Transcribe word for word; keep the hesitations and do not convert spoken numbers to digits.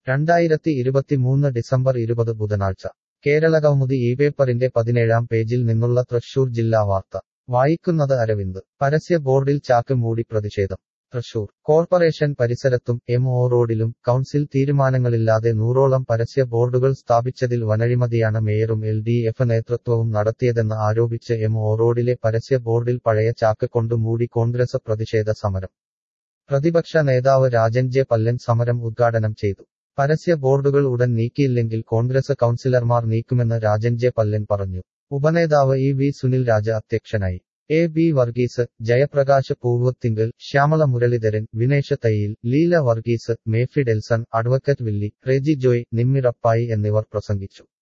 രണ്ടായിരത്തി ഇരുപത്തിമൂന്ന് ഡിസംബർ ഇരുപത് ബുധനാഴ്ച കേരളകൗമുദി ഈ പേപ്പറിന്റെ പതിനേഴാം പേജിൽ നിന്നുള്ള തൃശൂർ ജില്ലാ വാർത്ത വായിക്കുന്നത് അരവിന്ദ് പരസ്യ ബോർഡിൽ ചാക്ക് മൂടി പ്രതിഷേധം തൃശൂർ കോർപ്പറേഷൻ പരിസരത്തും എം ഒ റോഡിലും കൗൺസിൽ തീരുമാനങ്ങളില്ലാതെ നൂറോളം പരസ്യ ബോർഡുകൾ സ്ഥാപിച്ചതിൽ വനഴിമതിയാണ് മേയറും എൽ ഡി എഫ് നേതൃത്വവും നടത്തിയതെന്ന് ആരോപിച്ച് എം ഒ റോഡിലെ പരസ്യ ബോർഡിൽ പഴയ ചാക്ക് കൊണ്ട് മൂടി കോൺഗ്രസ് പ്രതിഷേധ സമരം. പ്രതിപക്ഷ നേതാവ് രാജൻ ജെ പല്ലൻ സമരം ഉദ്ഘാടനം ചെയ്തു. പരസ്യ ബോർഡുകൾ ഉടൻ നീക്കിയില്ലെങ്കിൽ കോൺഗ്രസ് കൗൺസിലർമാർ നീക്കുമെന്ന് രാജൻ ജെ പല്ലൻ പറഞ്ഞു. ഉപനേതാവ് ഇ വി സുനിൽ രാജ അധ്യക്ഷനായി. A B Varghese, Jayaprakash Poovathingal, Shyamala Muralidharan, Vinesh Thayyil, Leela Varghese, Mephy Delson, advocate Willy, Reji Joy, Nimmi Rappai എന്നിവർ പ്രസംഗിച്ചു.